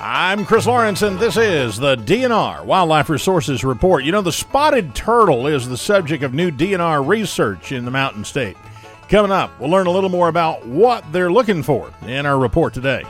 I'm Chris Lawrence, and this is the DNR Wildlife Resources Report. You know, the spotted turtle is the subject of new DNR research in the Mountain State. Coming up, we'll learn a little more about what they're looking for in our report today.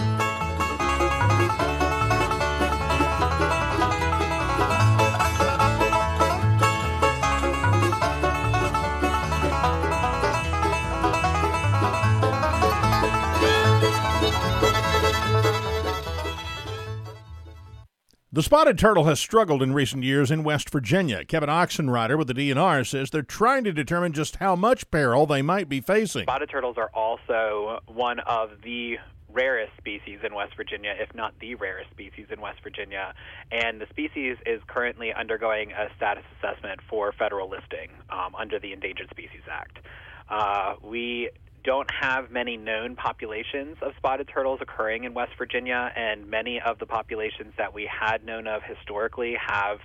The spotted turtle has struggled in recent years in West Virginia. Kevin Oxenrider with the DNR says they're trying to determine just how much peril they might be facing. Spotted turtles are also one of the rarest species in West Virginia, if not the rarest species in West Virginia. And the species is currently undergoing a status assessment for federal listing under the Endangered Species Act. We don't have many known populations of spotted turtles occurring in West Virginia, and many of the populations that we had known of historically have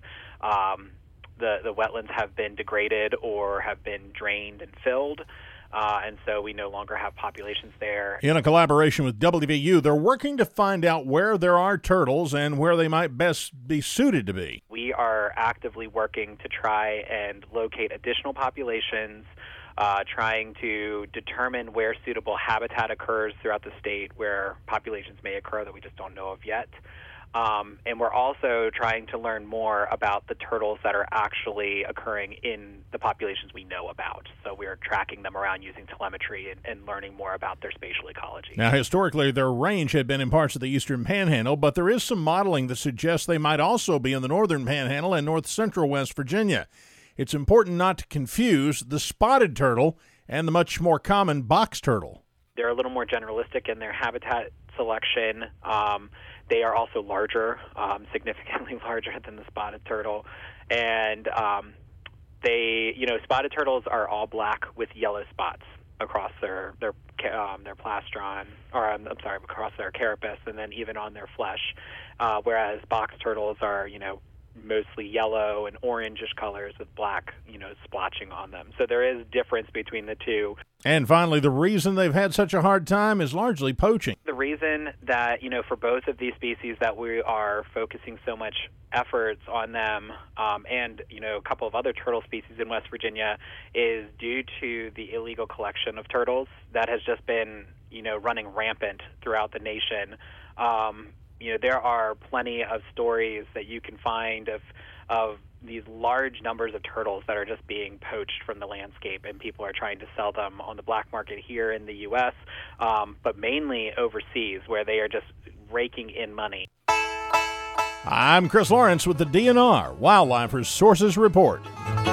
the wetlands have been degraded or have been drained and filled, and so we no longer have populations there. In a collaboration with WVU, they're working to find out where there are turtles and where they might best be suited to be. We are actively working to try and locate additional populations, trying to determine where suitable habitat occurs throughout the state, where populations may occur that we just don't know of yet. And we're also trying to learn more about the turtles that are actually occurring in the populations we know about. So we're tracking them around using telemetry and learning more about their spatial ecology. Now, historically, their range had been in parts of the eastern panhandle, but there is some modeling that suggests they might also be in the northern panhandle and north central West Virginia. It's important not to confuse the spotted turtle and the much more common box turtle. They're a little more generalistic in their habitat selection. They are also larger, significantly larger than the spotted turtle. And spotted turtles are all black with yellow spots across their plastron, across their carapace, and then even on their flesh. Whereas box turtles are, mostly yellow and orangish colors with black, splotching on them. So there is difference between the two. And finally, the reason they've had such a hard time is largely poaching. The reason that, for both of these species that we are focusing so much efforts on them, and, a couple of other turtle species in West Virginia, is due to the illegal collection of turtles that has just been, running rampant throughout the nation. There are plenty of stories that you can find of these large numbers of turtles that are just being poached from the landscape, and people are trying to sell them on the black market here in the U.S., but mainly overseas, where they are just raking in money. I'm Chris Lawrence with the DNR Wildlife Resources Report.